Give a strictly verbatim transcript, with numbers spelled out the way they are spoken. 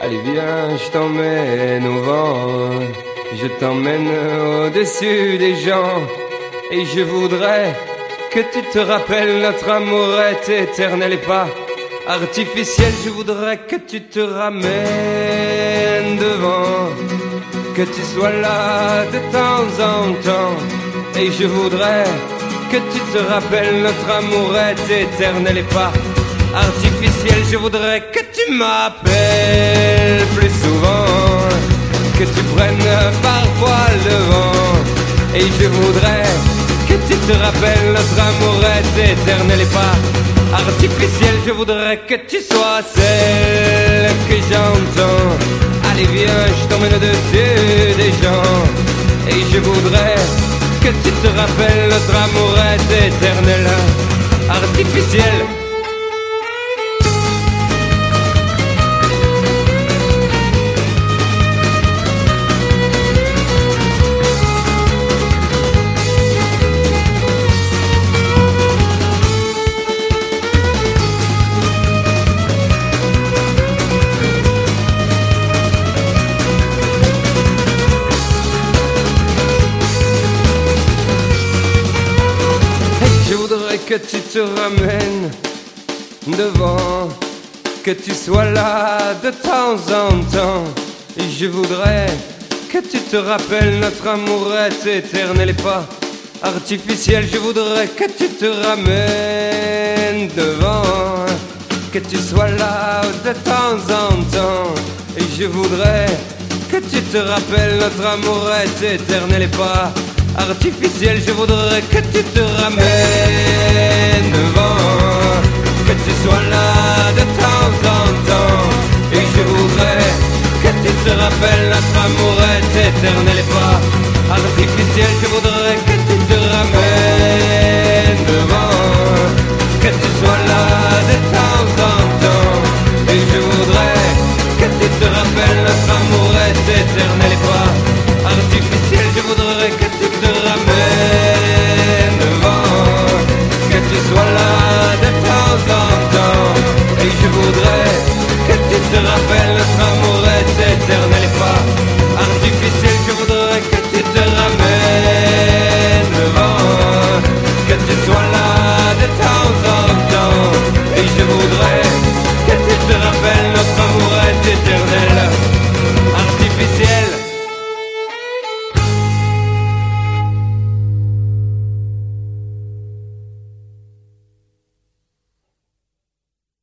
Allez viens, je t'emmène au vent, je t'emmène au-dessus des gens. Et je voudrais que tu te rappelles, notre amour est éternel et pas artificiel. Je voudrais que tu te ramènes devant, que tu sois là de temps en temps. Et je voudrais que tu te rappelles, notre amour est éternel et pas artificiel. Je voudrais que tu m'appelles plus souvent, que tu prennes parfois le vent. Et je voudrais que tu te rappelles, notre amour est éternel et pas artificiel. Je voudrais que tu sois celle que j'entends. Allez viens, je t'emmène au-dessus des gens. Et je voudrais que tu te rappelles, notre amour est éternel, artificiel. Que tu te ramènes devant, que tu sois là de temps en temps. Et je voudrais que tu te rappelles, notre amour est éternel et pas artificiel. Je voudrais que tu te ramènes devant, que tu sois là de temps en temps. Et je voudrais que tu te rappelles, notre amour est éternel et pas artificiel. Je voudrais que tu te ramènes devant, que tu sois là de temps en temps. Et je voudrais que tu te rappelles, notre amour est éternel et pas artificiel. Je voudrais que